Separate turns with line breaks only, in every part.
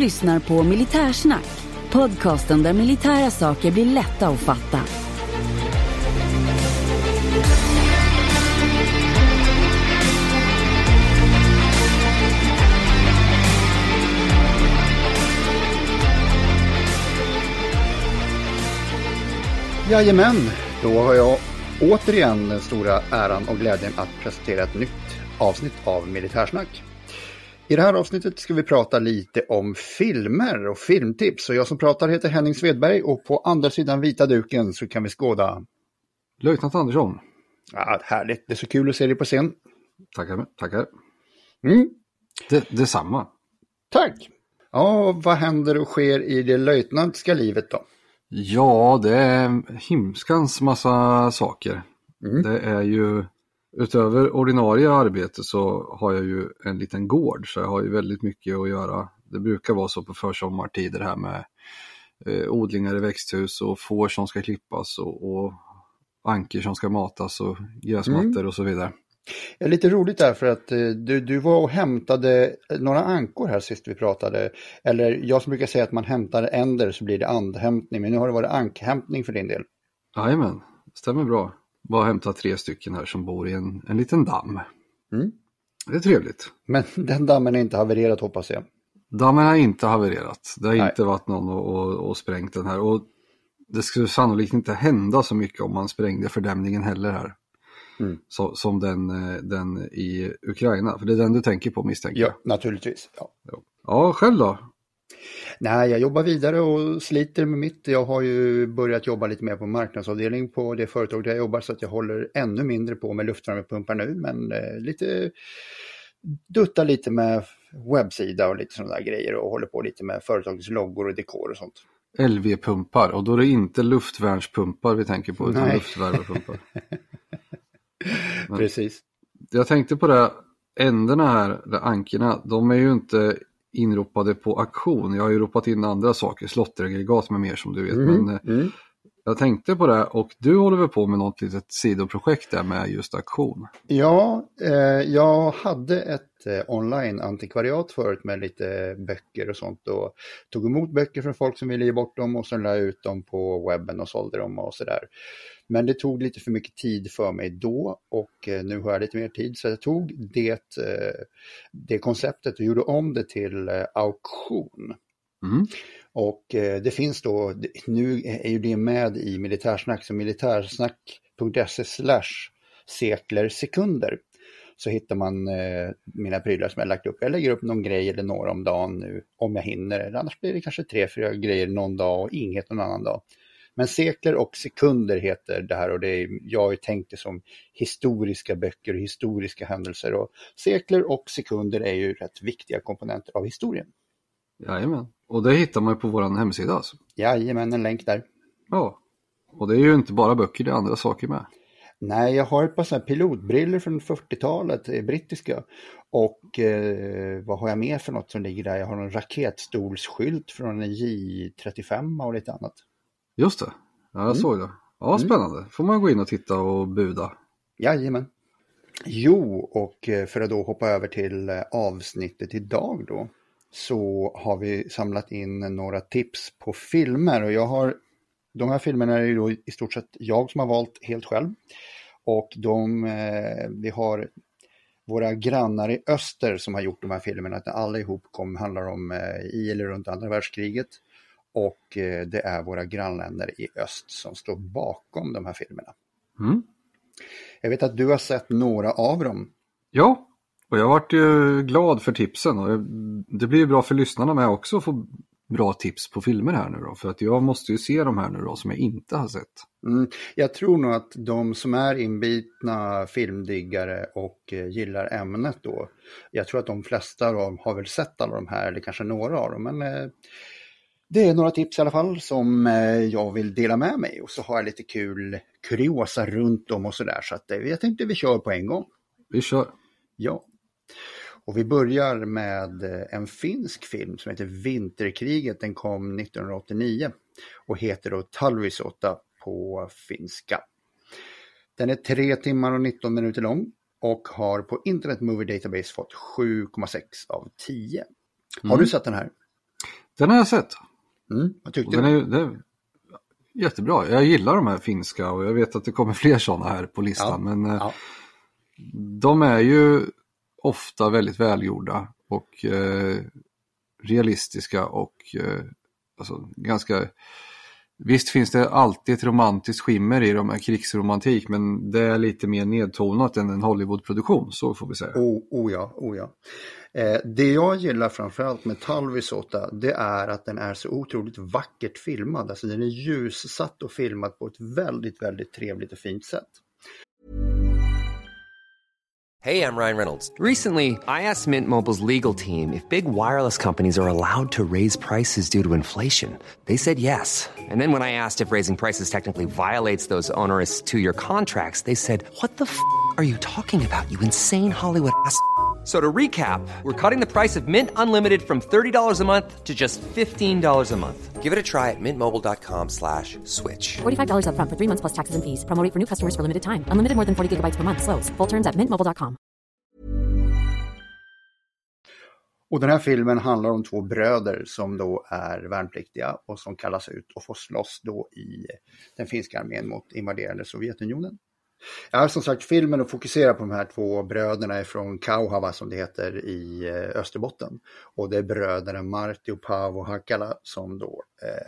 lyssnar på Militärsnack, podcasten där militära saker blir lätta att fatta.
Jajamän, då har jag återigen den stora äran och glädjen att presentera ett nytt avsnitt av Militärsnack. I det här avsnittet ska vi prata lite om filmer och filmtips. Och jag som pratar heter Henning Svedberg och på andra sidan vita duken så kan vi skåda
Löjtnant Andersson.
Ja, härligt. Det är så kul att se dig på scen.
Tackar.
Mm.
Detsamma.
Tack. Ja, vad händer och sker i det löjtnantska livet då?
Ja, det är himskans massa saker.
Mm.
Det är ju, utöver ordinarie arbete så har jag ju en liten gård. Så jag har ju väldigt mycket att göra. Det brukar vara så på försommartider här med odlingar i växthus och får som ska klippas och anker som ska matas och gräsmattor och så vidare.
Det är lite roligt där för att du var och hämtade några ankor här sist vi pratade. Eller jag som brukar säga att man hämtar änder så blir det andhämtning. Men nu har det varit ankhämtning för din del.
Jajamän, stämmer bra. Bara hämta 3 stycken här som bor i en liten damm.
Mm.
Det är trevligt.
Men den dammen är inte havererat hoppas jag.
Dammen har inte havererat. Det har inte varit någon och sprängt den här. Och det skulle sannolikt inte hända så mycket om man sprängde fördämningen heller här. Mm. Som den i Ukraina. För det är den du tänker på, misstänker jag.
Ja, naturligtvis.
Ja, själv då?
Nej, jag jobbar vidare och sliter med mitt. Jag har ju börjat jobba lite mer på marknadsavdelning på det företag där jag jobbar. Så att jag håller ännu mindre på med luftvärmepumpar nu. Men duttar lite med webbsida och lite sådana där grejer. Och håller på lite med företagets loggor och dekor och sånt.
LV-pumpar. Och då är det inte luftvärnspumpar vi tänker på utan luftvärmepumpar.
Precis.
Jag tänkte på det, änderna här, ankerna, de är ju inte inropade på auktion. Jag har ju ropat in andra saker, slotteraggregat med mer som du vet. Men jag tänkte på det och du håller väl på med något litet sidoprojekt där med just auktion.
Ja, jag hade ett online-antikvariat förut med lite böcker och sånt och tog emot böcker från folk som ville ge bort dem och sen la ut dem på webben och sålde dem och sådär. Men det tog lite för mycket tid för mig då och nu har jag lite mer tid så jag tog det konceptet och gjorde om det till auktion.
Mm.
Och det finns då, nu är ju det med i Militärsnack, så militärsnack.se/seklersekunder så hittar man mina prylar som jag lagt upp. Jag lägger upp någon grej eller några om dagen nu om jag hinner, annars blir det kanske 3-4 grejer någon dag och inget någon annan dag. Men sekler och sekunder heter det här och jag har ju tänkt det som historiska böcker och historiska händelser. Och sekler och sekunder är ju rätt viktiga komponenter av historien.
Jajamän, och det hittar man på vår hemsida alltså.
Jajamän, en länk där.
Ja, och det är ju inte bara böcker, det är andra saker med.
Nej, jag har ett par sådana pilotbriller från 40-talet, brittiska. Och vad har jag mer för något som ligger där? Jag har en raketstolsskylt från en J35 och lite annat.
Just det, ja, jag såg det. Ja, spännande. Får man gå in och titta och buda.
Jajamän. Jo, och för att då hoppa över till avsnittet idag då. Så har vi samlat in några tips på filmer. Och de här filmerna är ju då i stort sett jag som har valt helt själv. Och vi har våra grannar i öster som har gjort de här filmerna. Att allihop handlar om i eller runt andra världskriget. Och det är våra grannländer i öst som står bakom de här filmerna. Mm. Jag vet att du har sett några av dem.
Ja, och jag har varit ju glad för tipsen. Och det blir bra för lyssnarna med också att få bra tips på filmer här nu då. För att jag måste ju se de här nu då som jag inte har sett.
Jag tror nog att de som är inbitna filmdiggare och gillar ämnet då. Jag tror att de flesta av dem har väl sett alla de här eller kanske några av dem. Men det är några tips i alla fall som jag vill dela med mig. Och så har jag lite kul kuriosa runt om och sådär. Så att jag tänkte vi kör på en gång.
Vi kör.
Ja. Och vi börjar med en finsk film som heter Vinterkriget. Den kom 1989 och heter då Talvisotta på finska. Den är 3 timmar och 19 minuter lång och har på Internet Movie Database fått 7,6 av 10. Har du sett den här?
Den har jag sett.
Vad tyckte du?
Den är jättebra. Jag gillar de här finska och jag vet att det kommer fler sådana här på listan. Men de är ju ofta väldigt välgjorda och realistiska och alltså, ganska... Visst finns det alltid ett romantiskt skimmer i de här krigsromantik, men det är lite mer nedtonat än en Hollywoodproduktion, så får vi säga.
Oh ja. Det jag gillar framförallt med Talvisaata, det är att den är så otroligt vackert filmad. Alltså den är ljussatt och filmad på ett väldigt, väldigt trevligt och fint sätt.
Hey, I'm Ryan Reynolds. Recently, I asked Mint Mobile's legal team if big wireless companies are allowed to raise prices due to inflation. They said yes. And then when I asked if raising prices technically violates those onerous two-year contracts, they said, "What the f*** are you talking about, you insane Hollywood ass?" So to recap, we're cutting the price of Mint Unlimited from $30 a month to just $15 a month. Give it a try at mintmobile.com/switch.
$45 up front for 3 months plus taxes and fees. Promo rate for new customers for limited time. Unlimited more than 40 gigabytes per month. Slows full terms at mintmobile.com.
Och den här filmen handlar om 2 bröder som då är värnpliktiga och som kallas ut och får slåss då i den finska armén mot invaderande Sovjetunionen. Som sagt, filmen fokuserar på de här 2 bröderna från Kauhava som det heter i Österbotten. Och det är bröderna Martti och Paavo Hakala som då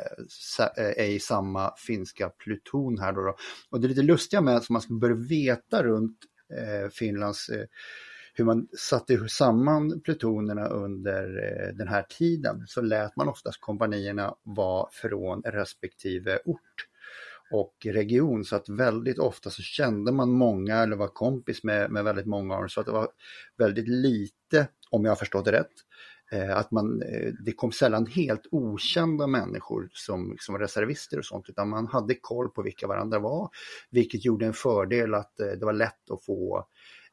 är i samma finska pluton här då. Och det är lite lustiga med att man ska börja veta runt Finlands hur man satte samman plutonerna under den här tiden, så lät man oftast kompanierna vara från respektive ort och region, så att väldigt ofta så kände man många eller var kompis med väldigt många av dem, så att det var väldigt lite, om jag har förstått det rätt, att det kom sällan helt okända människor som reservister och sånt, utan man hade koll på vilka varandra var, vilket gjorde en fördel att det var lätt att få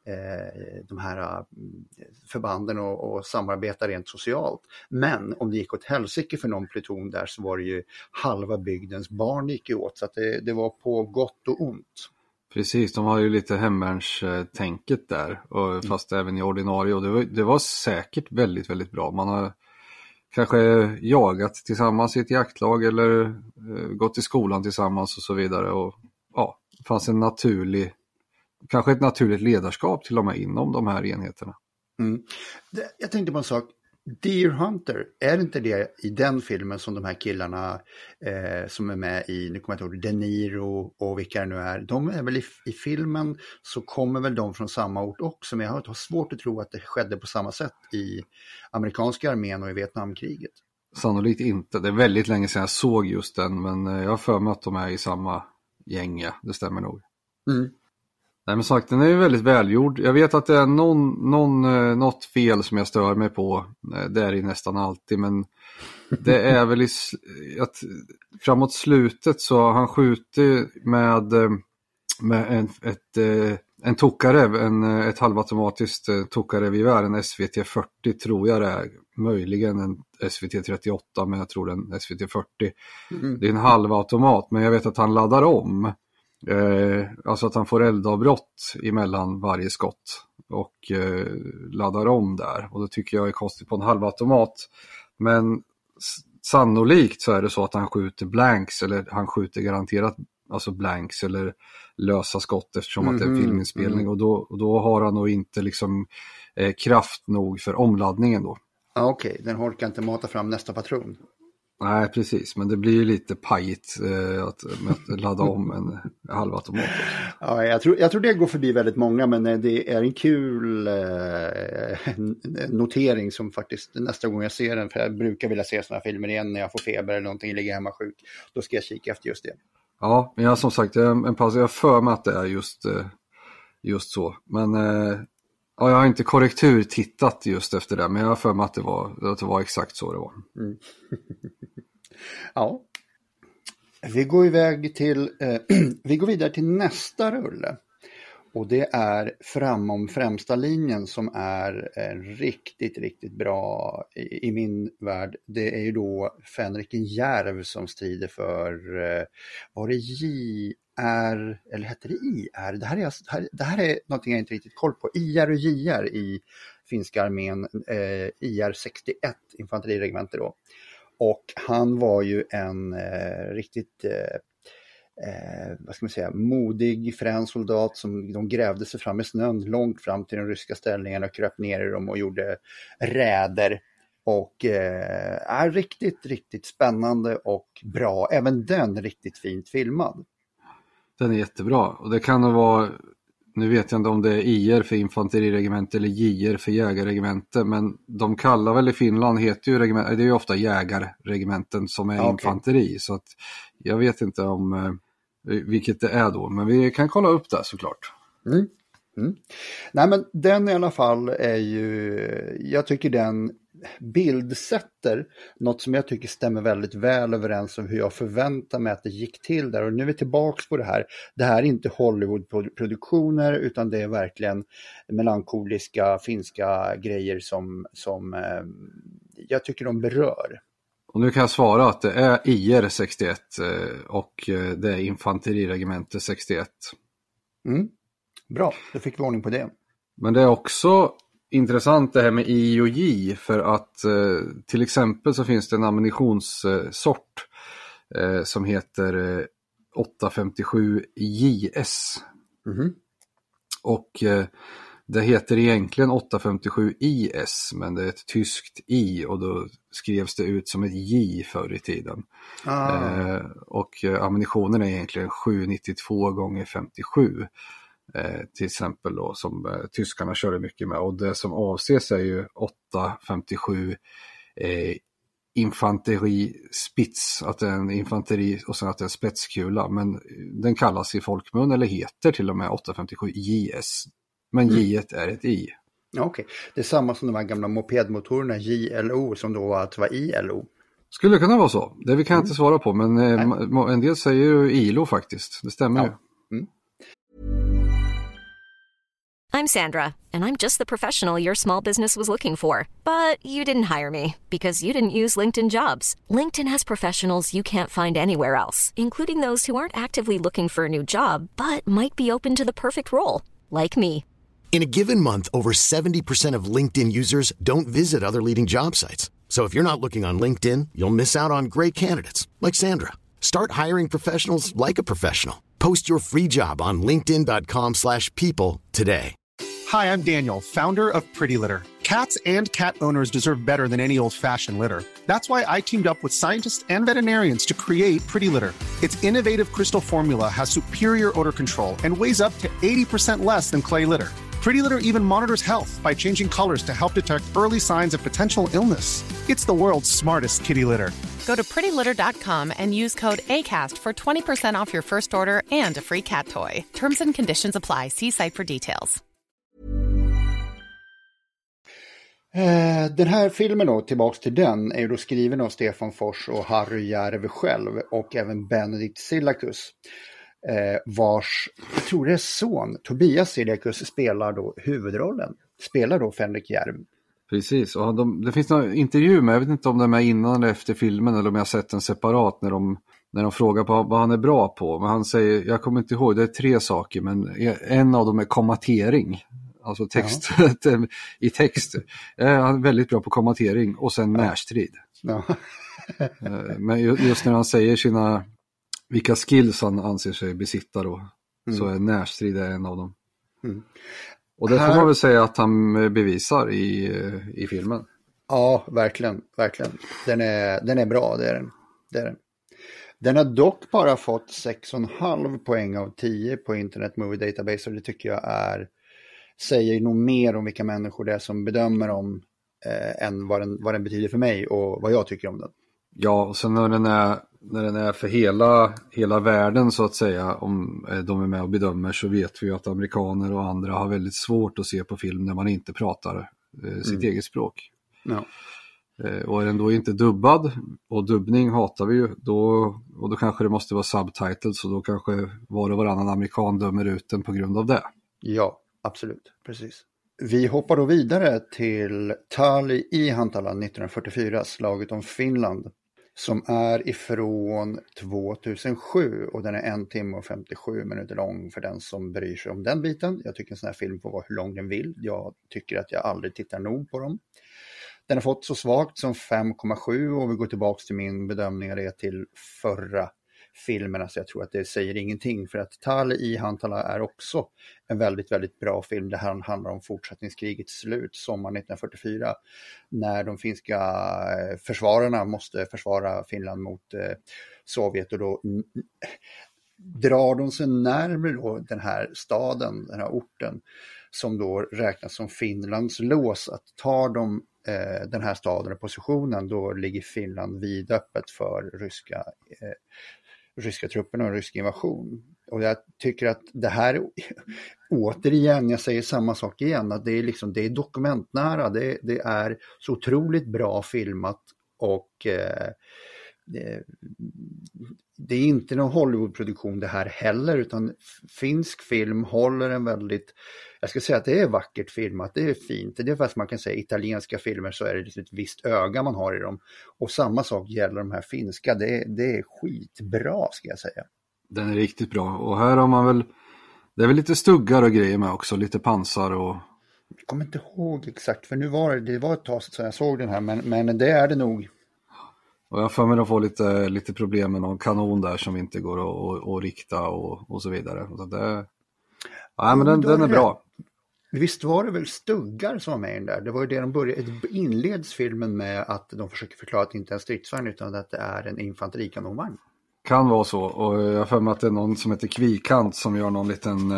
de här förbanden och samarbeta rent socialt. Men om det gick åt helsike för någon pluton där, så var det ju halva bygdens barn gick åt, så att det var på gott och ont.
Precis, de har ju lite hemvärnstänket där, och fast även i ordinarie, och det var säkert väldigt, väldigt bra. Man har kanske jagat tillsammans i ett jaktlag eller gått i skolan tillsammans och så vidare, och ja, det fanns kanske ett naturligt ledarskap till och med inom de här enheterna.
Jag tänkte på en sak. Deer Hunter, är inte det i den filmen som de här killarna som är med i, nu kommer jag ihåg, De Niro och vilka det nu är, de är väl i filmen, så kommer väl de från samma ort också, men jag har svårt att tro att det skedde på samma sätt i amerikanska armén och i Vietnamkriget.
Sannolikt inte, det är väldigt länge sedan jag såg just den, men jag har för mig att de är i samma gäng, ja, det stämmer nog. Nej, men sagt, den är ju väldigt välgjord. Jag vet att det är något fel som jag stör mig på. Det är det nästan alltid, men det är väl att framåt slutet så har han skjutit med en tokarev, ett halvautomatiskt tokarevgevär, en SVT-40 tror jag det är. Möjligen en SVT-38, men jag tror det är en SVT-40. Det är en halvautomat, men jag vet att han laddar om. Alltså att han får eldavbrott emellan varje skott och laddar om där, och det tycker jag är konstigt på en halvautomat. Men sannolikt så är det så att han skjuter blanks, eller han skjuter garanterat alltså blanks eller lösa skott, eftersom att det är en filminspelning, och då har han nog inte liksom kraft nog för omladdningen då.
Okej, den orkar inte mata fram nästa patron.
Nej, precis. Men det blir ju lite pajigt att ladda om en halvautomat.
Ja, jag tror det går förbi väldigt många, men det är en kul notering som faktiskt nästa gång jag ser den, för jag brukar vilja se såna här filmer igen när jag får feber eller någonting, ligger hemma sjuk. Då ska jag kika efter just det. Ja,
men jag som sagt, en paus, jag för mig att det är just så. Men ja, jag har inte korrektur tittat just efter det, men jag har för mig att det var exakt så det var.
Ja. Vi går vidare till nästa rulle. Och det är Framom främsta linjen, som är riktigt, riktigt bra i min värld. Det är ju då Fänriken Järv som strider för, var det JR, eller hette det IR? Det här är någonting jag inte riktigt koll på. IR och JR i finska armén, IR 61, infanteriregemente då. Och han var ju en riktigt vad ska man säga, modig frän soldat som de grävde sig fram i snön långt fram till de ryska ställningarna och kröp ner i dem och gjorde räder. Och är riktigt spännande och bra. Även den riktigt fint filmad.
Den är jättebra. Och det kan nog vara, nu vet jag inte om det är IR för infanteriregemente eller JR för jägarregemente. Men de kallar väl i Finland, heter ju regemente, det är ju ofta jägarregimenten som är infanteri. Så att jag vet inte om vilket det är då. Men vi kan kolla upp det såklart.
Nej, men den i alla fall är ju, jag tycker den bildsätter något som jag tycker stämmer väldigt väl överens med hur jag förväntar mig att det gick till där. Och nu är vi tillbaka på det här. Det här är inte Hollywood-produktioner utan det är verkligen melankoliska finska grejer som jag tycker de berör.
Och nu kan jag svara att det är IR 61 och det är infanteriregemente 61.
Bra, då fick vi ordning på det.
Men det är också intressant det här med I och J, för att till exempel så finns det en ammunitionssort som heter 857 JS. Och det heter egentligen 857 IS, men det är ett tyskt I och då skrevs det ut som ett J förr i tiden. Och ammunitionen är egentligen 792 x 57. Till exempel då, som tyskarna körde mycket med, och det som avses är ju 857 infanteri spits, att det är en infanteri och sen att det är en spetskula, men den kallas i folkmun eller heter till och med 857 JS, men J är ett I.
Okej. Det är samma som de här gamla mopedmotorerna JLO som då var ILO.
Skulle kunna vara så, det vi kan inte svara på, men en del säger ju ILO faktiskt, det stämmer ju.
I'm Sandra, and I'm just the professional your small business was looking for. But you didn't hire me because you didn't use LinkedIn Jobs. LinkedIn has professionals you can't find anywhere else, including those who aren't actively looking for a new job, but might be open to the perfect role, like me.
In a given month, over 70% of LinkedIn users don't visit other leading job sites. So if you're not looking on LinkedIn, you'll miss out on great candidates, like Sandra. Start hiring professionals like a professional. Post your free job on linkedin.com/people today.
Hi, I'm Daniel, founder of Pretty Litter. Cats and cat owners deserve better than any old-fashioned litter. That's why I teamed up with scientists and veterinarians to create Pretty Litter. Its innovative crystal formula has superior odor control and weighs up to 80% less than clay litter. Pretty Litter even monitors health by changing colors to help detect early signs of potential illness. It's the world's smartest kitty litter.
Go to prettylitter.com and use code ACAST for 20% off your first order and a free cat toy. Terms and conditions apply. See site for details.
Den här filmen då, tillbaks till den, är ju då skriven av Stefan Fors och Harry Järve själv och även Benedict Sillacus. Vars, jag tror det är son, Tobias Sillacus spelar då huvudrollen. Spelar då Fänrik Järv.
Precis, och det finns någon intervju med, jag vet inte om de är innan eller efter filmen eller om jag har sett den separat när de frågar på vad han är bra på. Men han säger, jag kommer inte ihåg, det är 3 saker, men en av dem är kommatering. Alltså text, i text. Han är väldigt bra på kommatering och sen närstrid. Men just när han säger vilka skills han anser sig besitta då, så är närstrid en av dem. Och det får man väl säga att han bevisar i filmen.
Ja, verkligen. Den är bra, det är den. Den har dock bara fått 6,5 poäng av 10 på Internet Movie Database, och det tycker jag säger nog mer om vilka människor det är som bedömer om än vad den betyder för mig och vad jag tycker om den.
Ja, och sen när den är för hela världen så att säga, om de är med och bedömer, så vet vi ju att amerikaner och andra har väldigt svårt att se på film när man inte pratar sitt eget språk.
Ja.
Och är den då inte dubbad, och dubbning hatar vi ju, då kanske det måste vara subtitles, så då kanske var och varannan amerikan dömer ut den på grund av det.
Ja, absolut, precis. Vi hoppar då vidare till Tali i Hantala 1944, slaget om Finland, som är ifrån 2007 och den är 1 timme och 57 minuter lång för den som bryr sig om den biten. Jag tycker en sån här film får vara hur lång den vill. Jag tycker att jag aldrig tittar nog på dem. Den har fått så svagt som 5,7 och vi går tillbaka till min bedömning av det till förra filmerna, så jag tror att det säger ingenting, för att Tal i Hantala är också en väldigt, väldigt bra film. Det här handlar om fortsättningskrigets slut, sommaren 1944, när de finska försvararna måste försvara Finland mot Sovjet, och då drar de sig närmare då den här staden, den här orten, som då räknas som Finlands lås. Att tar de den här staden och positionen, då ligger Finland vidöppet för ryska trupperna och rysk invasion. Och jag tycker att det här, återigen, jag säger samma sak igen, att det är dokumentnära, det är så otroligt bra filmat, och det är inte någon Hollywoodproduktion det här heller, utan finsk film håller en väldigt, jag ska säga att det är vackert filmat, det är fint. Det är fast man kan säga italienska filmer så är det liksom ett visst öga man har i dem. Och samma sak gäller de här finska, det är skitbra, ska jag säga. Den
är riktigt bra, och här har man väl, det är väl lite stuggar och grejer med också, lite pansar och...
Jag kommer inte ihåg exakt, för nu var det var ett tag sedan jag såg den här, men det är det nog.
Och jag får mig att få lite problem med någon kanon där som inte går att rikta och så vidare. Så det, ja, men den är bra.
Visst var det väl stuggar som var med i den där? Det var ju det de började, inleds filmen med att de försöker förklara att det inte är en stridsvagn utan att det är en infanterikanonvagn.
Kan vara så, och jag får mig att det är någon som heter Kvikant som gör någon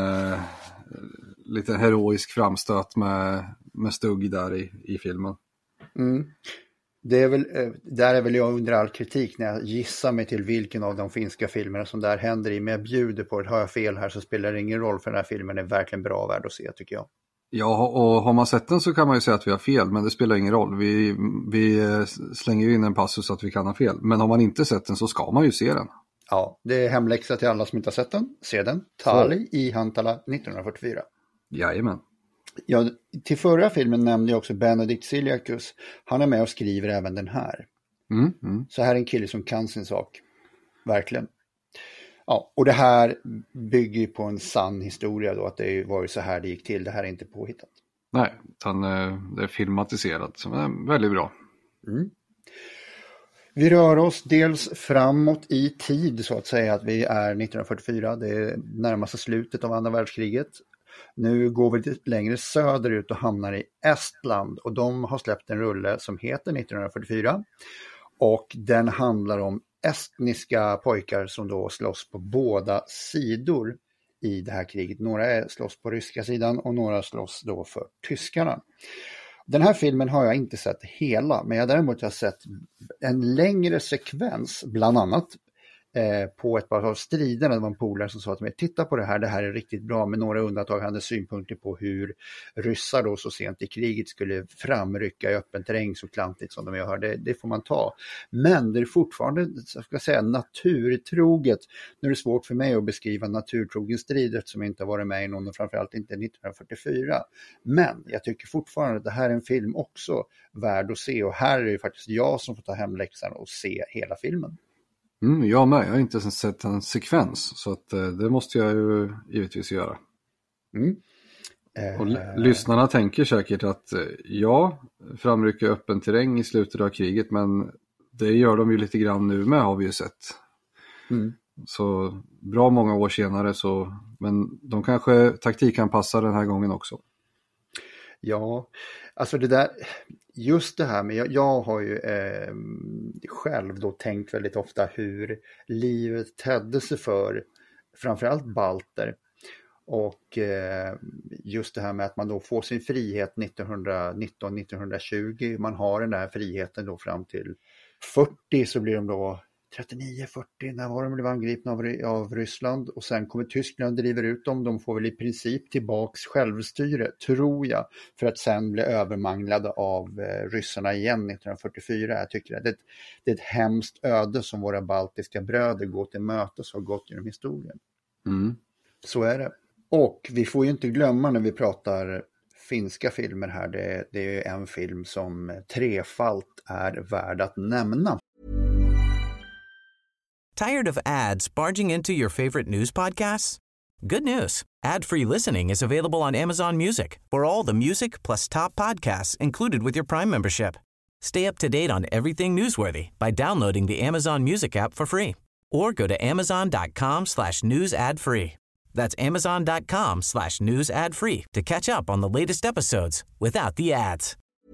liten heroisk framstöt med stugg där i filmen.
Mm. Där är väl jag under all kritik när jag gissar mig till vilken av de finska filmerna som där händer i, men jag bjuder på det. Har jag fel här så spelar det ingen roll, för den här filmen är verkligen bra värd att se, tycker jag.
Ja, och har man sett den så kan man ju säga att vi har fel, men det spelar ingen roll. Vi slänger ju in en passus att vi kan ha fel, men har man inte sett den så ska man ju se den.
Ja, det är hemläxa till alla som inte har sett den. Se den. Tali i Hantala 1944.
Jajamän.
Ja, till förra filmen nämnde jag också Benedikt Siliakus. Han är med och skriver även den här. Så här är en kille som kan sin sak. Verkligen. Ja, och det här bygger på en sann historia då, att det var ju så här det gick till. Det här är inte påhittat.
Nej, utan det är filmatiserat, som är väldigt bra.
Vi rör oss dels framåt i tid, så att säga, att vi är 1944. Det är närmaste slutet av andra världskriget. Nu går vi lite längre söderut och hamnar i Estland, och de har släppt en rulle som heter 1944, och den handlar om estniska pojkar som då slåss på båda sidor i det här kriget. Några slåss på ryska sidan och några slåss då för tyskarna. Den här filmen har jag inte sett hela, men jag däremot har sett en längre sekvens, bland annat på ett par av striderna. Det var en polare som sa till mig, titta på det här är riktigt bra, med några undantag. Han hade synpunkter på hur ryssar då så sent i kriget skulle framrycka i öppen terräng så klantigt som de gör. Det får man ta. Men det är fortfarande, jag ska säga, naturtroget. Nu är det svårt för mig att beskriva naturtrogen strid som inte har varit med i någon, och framförallt inte 1944. Men jag tycker fortfarande att det här är en film också värd att se, och här är det faktiskt jag som får ta hem läxan och se hela filmen.
Jag med, jag har inte ens sett en sekvens, så att det måste jag ju givetvis göra. Och lyssnarna tänker säkert att framrycka öppen terräng i slutet av kriget, men det gör de ju lite grann nu med, har vi ju sett. Så bra många år senare, men de kanske taktikanpassar den här gången också. Ja,
alltså det där, just det här med, jag har ju själv då tänkt väldigt ofta hur livet tedde sig för framförallt balter, och just det här med att man då får sin frihet 1919-1920, man har den där friheten då fram till 40, så blir de då 39-40, när var de blev angripna av Ryssland, och sen kommer Tyskland och driver ut dem. De får väl i princip tillbaks självstyre, tror jag, för att sen bli övermanglade av ryssarna igen 1944. Jag tycker att det är ett hemskt öde som våra baltiska bröder går till mötes och har gått genom historien. Så är det. Och vi får ju inte glömma när vi pratar finska filmer här, det är en film som trefalt är värd att nämna.
Tired of ads barging into your favorite news podcasts? Good news. Ad-free listening is available on Amazon Music for all the music plus top podcasts included with your Prime membership. Stay up to date on everything newsworthy by downloading the Amazon Music app for free or go to amazon.com/news ad free. That's amazon.com/news ad free to catch up on the latest episodes without the ads.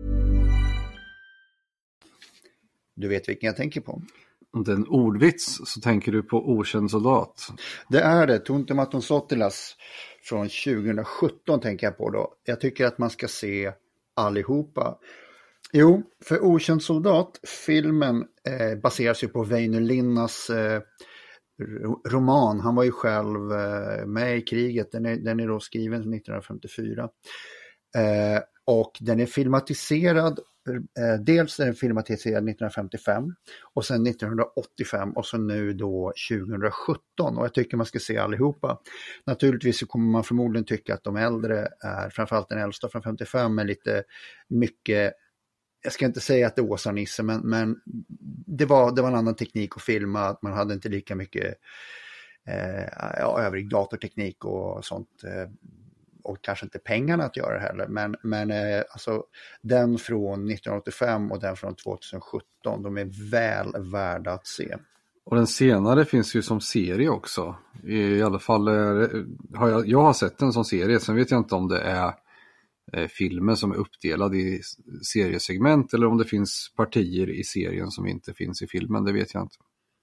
Du vet vilken jag tänker på.
Om det är en ordvits så tänker du på Okänd soldat.
Det är det, Tuntematon Sotilas från 2017 tänker jag på då. Jag tycker att man ska se allihopa. Jo, för Okänd soldat, filmen baseras ju på Väinö Linnas roman. Han var ju själv med i kriget, den är då skriven 1954. Och den är filmatiserad, dels är den filmatiserad 1955 och sen 1985 och så nu då 2017, och jag tycker man ska se allihopa. Naturligtvis så kommer man förmodligen tycka att de äldre är, framförallt den äldsta från 55, är lite mycket, jag ska inte säga att det åsar Nisse, men det var en annan teknik att filma, att man hade inte lika mycket övrig datorteknik och sånt, och kanske inte pengarna att göra heller, men alltså den från 1985 och den från 2017, de är väl värda att se.
Och den senare finns ju som serie också. I alla fall jag har sett den som serie, sen vet jag inte om det är filmen som är uppdelad i seriesegment eller om det finns partier i serien som inte finns i filmen, det vet jag inte.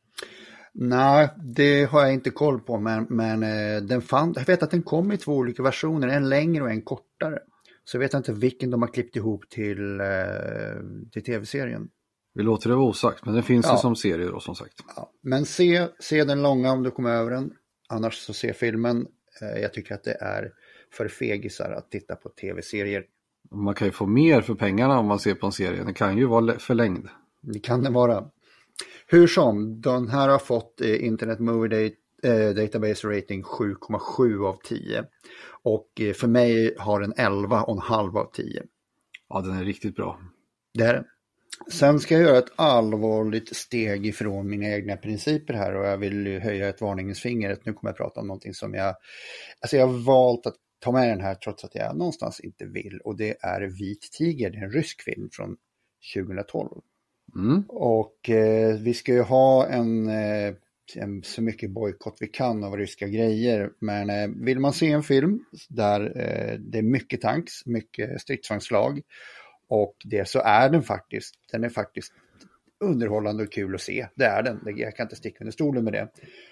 Nej, det har jag inte koll på, men jag vet att den kom i 2 olika versioner, en längre och en kortare. Så jag vet inte vilken de har klippt ihop till tv-serien.
Vi låter det vara osagt, men den finns ju som serie då, som sagt.
Ja, men se den långa om du kommer över den, annars så se filmen. Jag tycker att det är för fegisar att titta på tv-serier.
Man kan ju få mer för pengarna om man ser på en serie, den kan ju vara förlängd. Det
kan det vara. Hur som, den här har fått Internet Movie Database rating 7,7 av 10. Och för mig har den 11,5 av 10.
Ja, den är riktigt bra.
Det är den. Sen ska jag göra ett allvarligt steg ifrån mina egna principer här, och jag vill höja ett varningens finger. Nu kommer jag prata om någonting som jag har valt att ta med den här trots att jag någonstans inte vill. Och det är Vit tiger, det är en rysk film från 2012. Och vi ska ju ha en så mycket bojkott vi kan av ryska grejer, men vill man se en film där det är mycket tanks, mycket stridsvagnslag och det, så är den är faktiskt underhållande och kul att se. Det är den, jag kan inte sticka under stolen med det.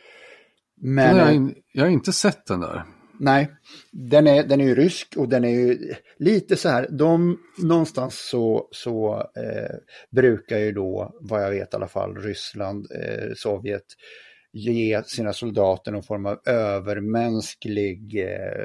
Men
jag har inte sett den där.
Nej, den är ju rysk och den är ju lite så här, någonstans så brukar ju då, vad jag vet i alla fall, Ryssland, Sovjet ge sina soldater någon form av övermänsklig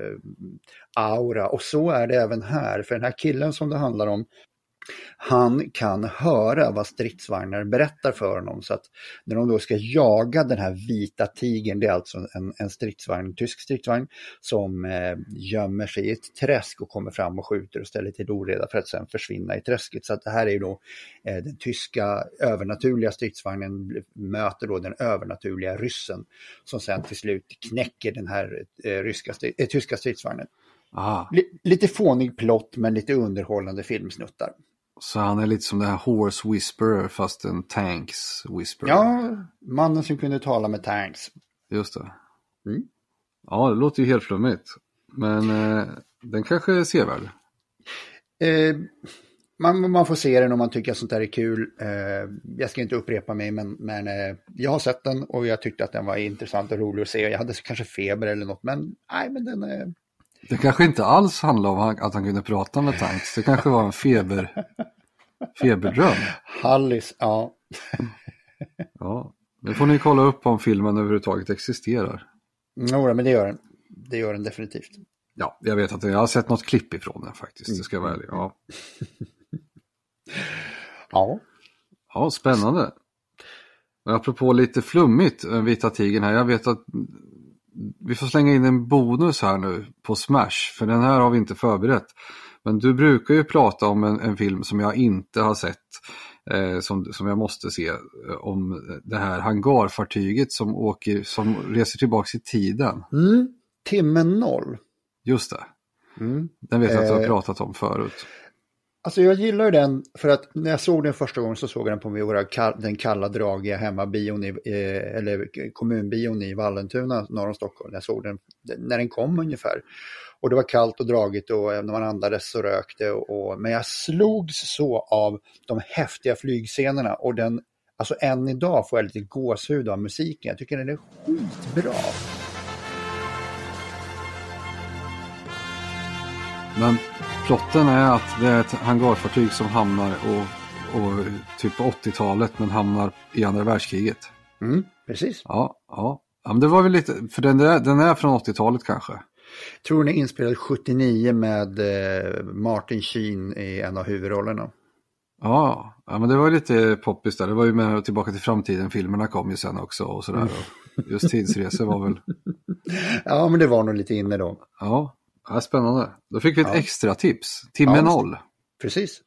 aura, och så är det även här, för den här killen som det handlar om, han kan höra vad stridsvagnar berättar för honom, så att när de då ska jaga den här vita tigern, det är alltså en stridsvagn, en tysk stridsvagn som gömmer sig i ett träsk och kommer fram och skjuter och ställer till oreda för att sen försvinna i träsket. Så att det här är ju då den tyska övernaturliga stridsvagnen möter då den övernaturliga ryssen som sen till slut knäcker den här tyska stridsvagnen. Lite fånig plott, men lite underhållande filmsnuttar.
Så han är lite som den här Horse Whisperer fast en Tanks Whisperer.
Ja, mannen som kunde tala med tanks.
Just det. Ja, det låter ju helt flummigt. Men den kanske är sevärd.
Man får se den om man tycker att sånt där är kul. Jag ska inte upprepa mig, men jag har sett den och jag tyckte att den var intressant och rolig att se. Jag hade kanske feber eller något, men nej, men den är...
Det kanske inte alls handlar om att han kunde prata med tanks. Det kanske var en feberdröm.
Hallis, ja.
Ja, nu får ni kolla upp om filmen överhuvudtaget existerar.
Ja, men det gör den. Det gör den definitivt.
Ja, jag vet att jag har sett något klipp ifrån den faktiskt. Det ska vara ärlig. Ja. Ja, spännande. Och apropå lite flummigt, Vita tigern här. Jag vet att vi får slänga in en bonus här nu på Smash, för den här har vi inte förberett. Men du brukar ju prata om en film som jag inte har sett, som jag måste se, om det här hangarfartyget som reser tillbaka i tiden.
Timmen 0.
Just det. Den vet jag att du har pratat om förut.
Alltså jag gillar ju den för att när jag såg den första gången så såg jag den på den kalla dragiga hemmabion eller kommunbion i Vallentuna norr om Stockholm. Jag såg den när den kom ungefär. Och det var kallt och dragigt och när man andades så rökte. Men jag slogs så av de häftiga flygscenerna och den, alltså än idag får jag lite gåshud av musiken. Jag tycker den är skitbra.
Men plotten är att det är ett hangarfartyg som hamnar och typ på 80-talet men hamnar i andra världskriget.
Precis.
Ja, men det var väl lite, för den är från 80-talet kanske.
Tror den är inspelad 79 med Martin Sheen i en av huvudrollerna.
Ja, men det var lite poppis där. Det var ju med Tillbaka till framtiden. Filmerna kom ju sen också och sådär. Just tidsresor var väl...
Ja, men det var nog lite inne då.
Ja, spännande. Då fick vi ett extra tips. Timme 0.
Precis.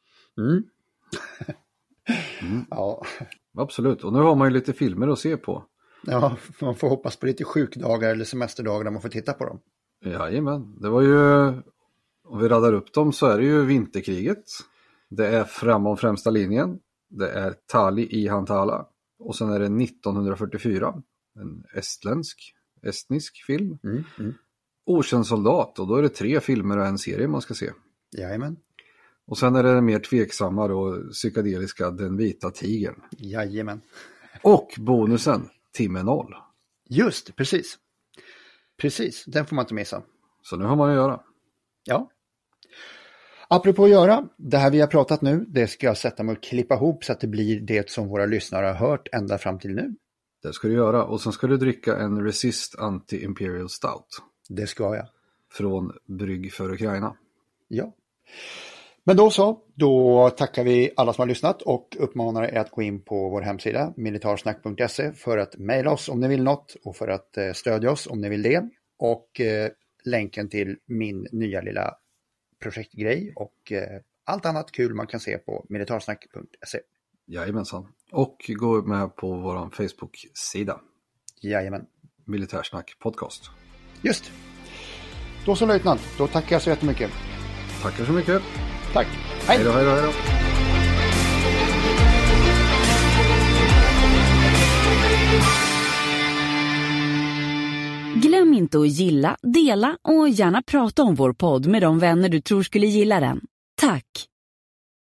Ja.
Absolut. Och nu har man ju lite filmer att se på.
Ja, man får hoppas på lite sjukdagar eller semesterdagar där man får titta på dem.
Jajamän. Det var ju, om vi radar upp dem så är det ju Vinterkriget. Det är Framom främsta linjen. Det är Tali i Hantala. Och sen är det 1944. En estnisk film. Okänd soldat. Och då är det 3 filmer och en serie man ska se.
Jajamän.
Och sen är det mer tveksamma och psykedeliska Den vita tigern.
Jajamän.
Och bonusen Timme 0.
Just, precis. Precis, den får man inte missa.
Så nu har man att göra.
Ja. Apropå att göra, det här vi har pratat nu, det ska jag sätta mig och klippa ihop så att det blir det som våra lyssnare har hört ända fram till nu.
Det ska du göra. Och sen ska du dricka en Resist Anti-Imperial Stout.
Det ska jag.
Från Brygg för Ukraina.
Ja. Men då tackar vi alla som har lyssnat och uppmanar er att gå in på vår hemsida militarsnack.se för att mejla oss om ni vill något och för att stödja oss om ni vill det. Och länken till min nya lilla projektgrej och allt annat kul man kan se på militarsnack.se.
Jajamensan. Och gå med på vår Facebook-sida.
Jajamän.
Militärsnack podcast.
Just. Då så löjtnant, då tackar jag så jättemycket.
Tackar så mycket.
Tack. Hej då.
Hej då.
Glöm inte att gilla, dela och gärna prata om vår podd med de vänner du tror skulle gilla den. Tack!